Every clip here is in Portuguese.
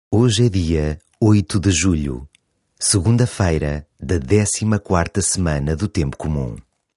Hoje é dia 8 de julho, segunda-feira da 14ª semana do Tempo Comum.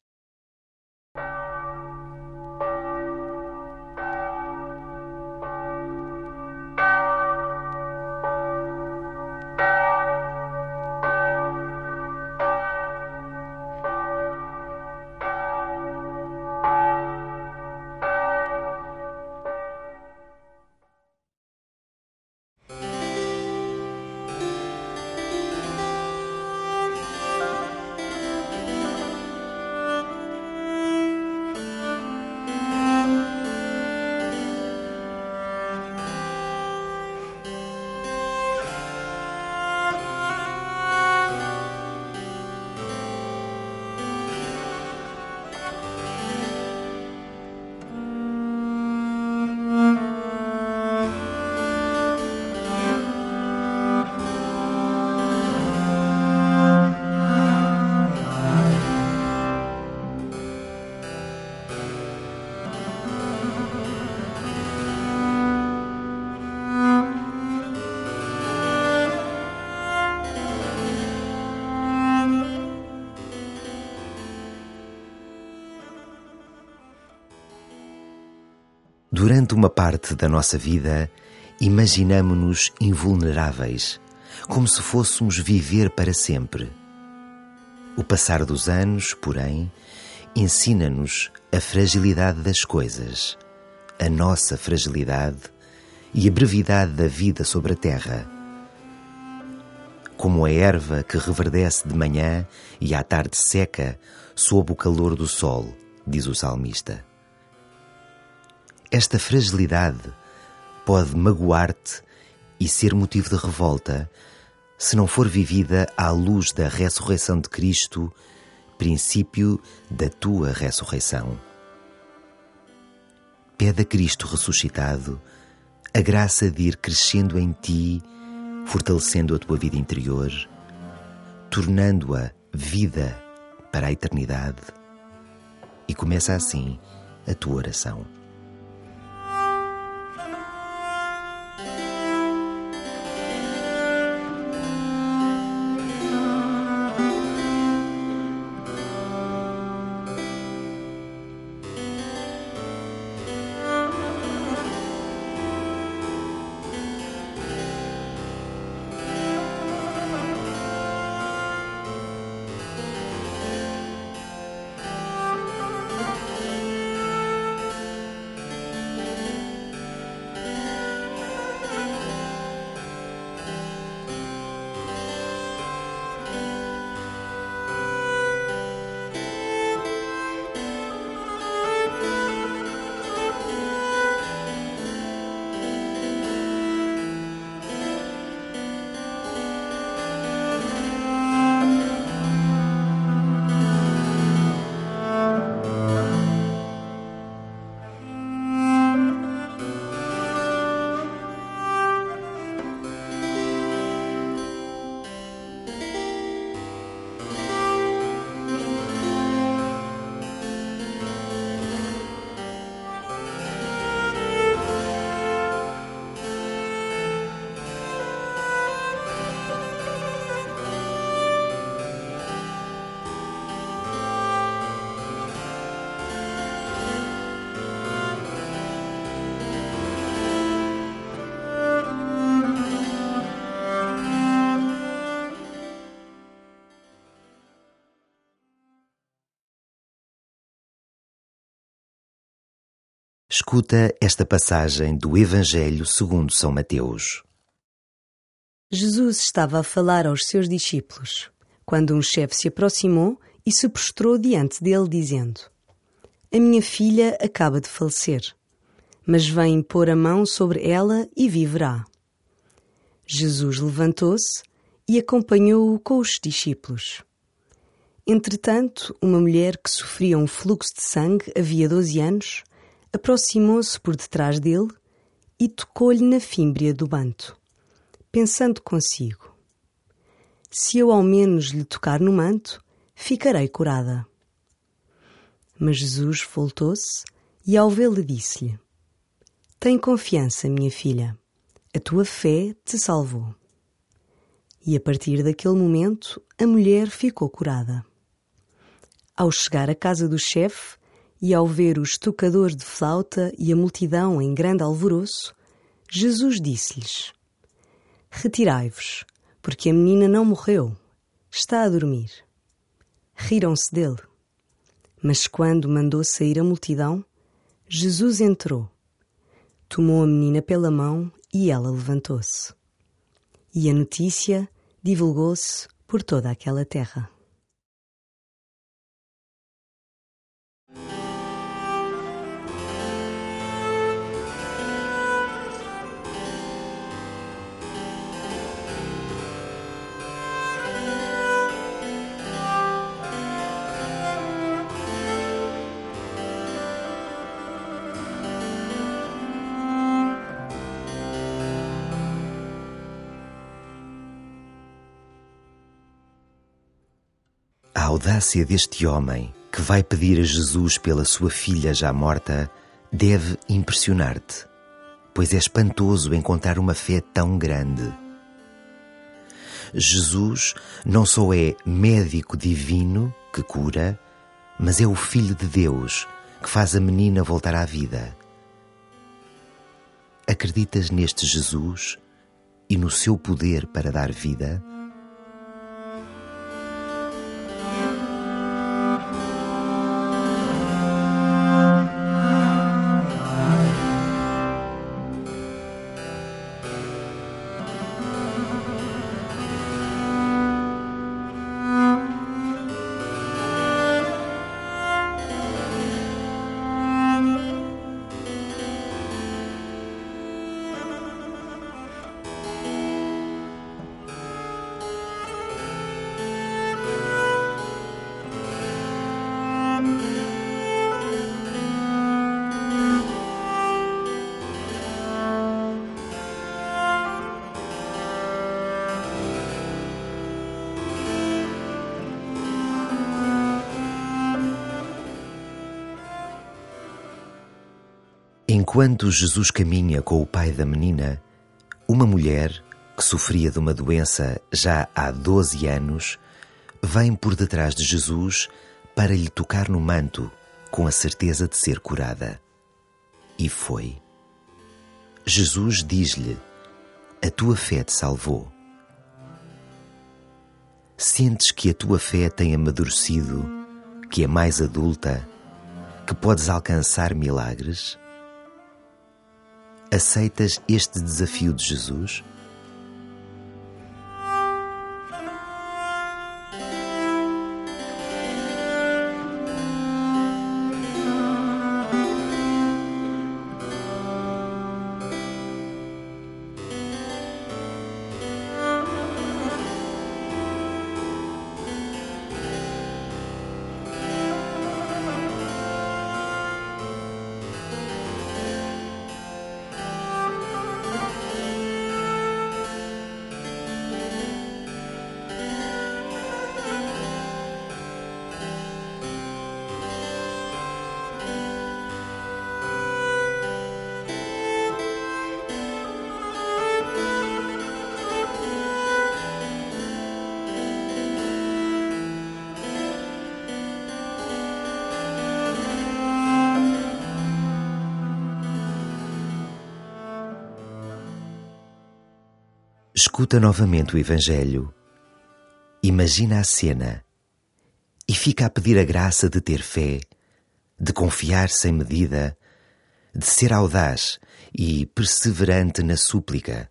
Durante uma parte da nossa vida, imaginamo-nos invulneráveis, como se fôssemos viver para sempre. O passar dos anos, porém, ensina-nos a fragilidade das coisas, a nossa fragilidade e a brevidade da vida sobre a terra. Como a erva que reverdece de manhã e à tarde seca sob o calor do sol, diz o salmista. Esta fragilidade pode magoar-te e ser motivo de revolta se não for vivida à luz da ressurreição de Cristo, princípio da tua ressurreição. Pede a Cristo ressuscitado a graça de ir crescendo em ti, fortalecendo a tua vida interior, tornando-a vida para a eternidade, e começa assim a tua oração. Escuta esta passagem do Evangelho segundo São Mateus. Jesus estava a falar aos seus discípulos, quando um chefe se aproximou e se prostrou diante dele, dizendo: A minha filha acaba de falecer, mas vem pôr a mão sobre ela e viverá. Jesus levantou-se e acompanhou-o com os discípulos. Entretanto, uma mulher que sofria um fluxo de sangue havia 12 anos, aproximou-se por detrás dele e tocou-lhe na fímbria do manto, pensando consigo: se eu ao menos lhe tocar no manto, ficarei curada. Mas Jesus voltou-se e ao vê-la disse-lhe: Tem confiança, minha filha, a tua fé te salvou. E a partir daquele momento, a mulher ficou curada. Ao chegar à casa do chefe e ao ver os tocadores de flauta e a multidão em grande alvoroço, Jesus disse-lhes: Retirai-vos, porque a menina não morreu, está a dormir. Riram-se dele. Mas quando mandou sair a multidão, Jesus entrou, tomou a menina pela mão e ela levantou-se. E a notícia divulgou-se por toda aquela terra. A audácia deste homem que vai pedir a Jesus pela sua filha já morta deve impressionar-te, pois é espantoso encontrar uma fé tão grande. Jesus não só é médico divino que cura, mas é o Filho de Deus que faz a menina voltar à vida. Acreditas neste Jesus e no seu poder para dar vida? Enquanto Jesus caminha com o pai da menina, uma mulher que sofria de uma doença já há 12 anos vem por detrás de Jesus para lhe tocar no manto com a certeza de ser curada. E foi. Jesus diz-lhe: a tua fé te salvou. Sentes que a tua fé tem amadurecido, que é mais adulta, que podes alcançar milagres? Aceitas este desafio de Jesus? Escuta novamente o Evangelho, imagina a cena e fica a pedir a graça de ter fé, de confiar sem medida, de ser audaz e perseverante na súplica.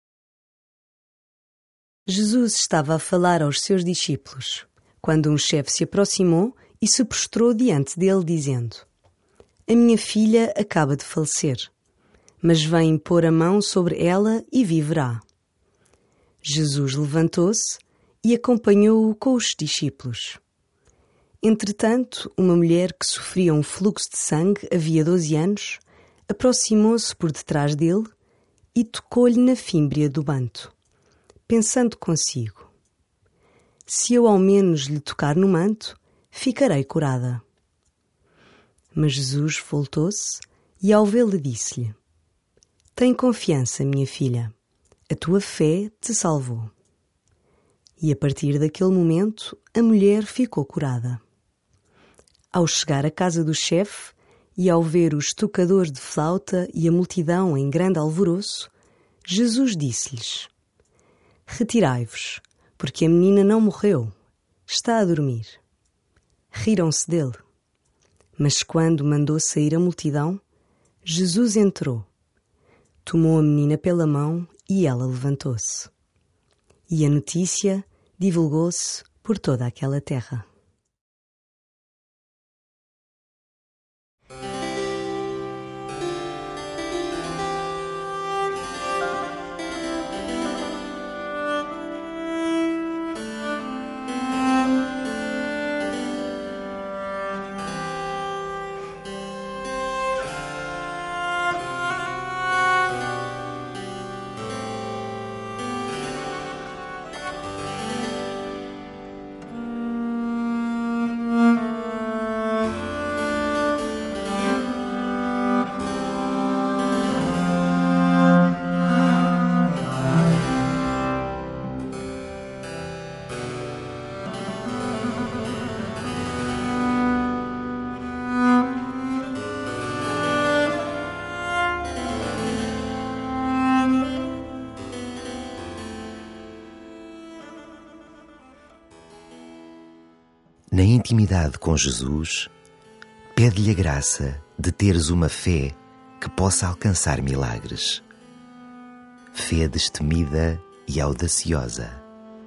Jesus estava a falar aos seus discípulos, quando um chefe se aproximou e se prostrou diante dele, dizendo: A minha filha acaba de falecer, mas vem pôr a mão sobre ela e viverá. Jesus levantou-se e acompanhou-o com os discípulos. Entretanto, uma mulher que sofria um fluxo de sangue havia 12 anos, aproximou-se por detrás dele e tocou-lhe na fímbria do manto, pensando consigo: se eu ao menos lhe tocar no manto, ficarei curada. Mas Jesus voltou-se e ao vê-la disse-lhe: Tem confiança, minha filha. A tua fé te salvou. E a partir daquele momento, a mulher ficou curada. Ao chegar à casa do chefe e ao ver os tocadores de flauta e a multidão em grande alvoroço, Jesus disse-lhes: Retirai-vos, porque a menina não morreu, está a dormir. Riram-se dele. Mas quando mandou sair a multidão, Jesus entrou, tomou a menina pela mão e ela levantou-se. E a notícia divulgou-se por toda aquela terra. Na intimidade com Jesus, pede-lhe a graça de teres uma fé que possa alcançar milagres. Fé destemida e audaciosa.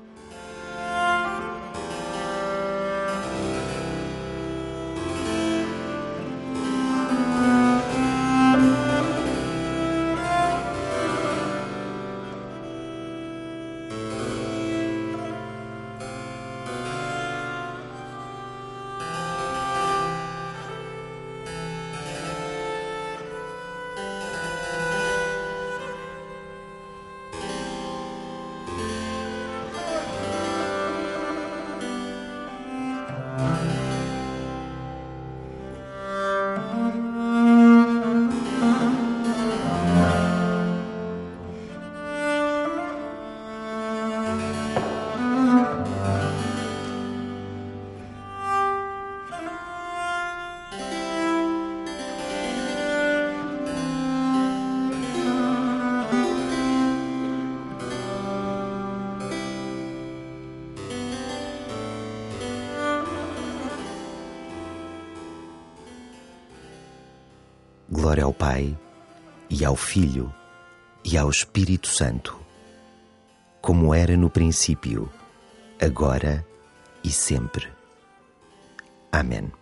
Glória ao Pai, e ao Filho, e ao Espírito Santo, como era no princípio, agora e sempre. Amém.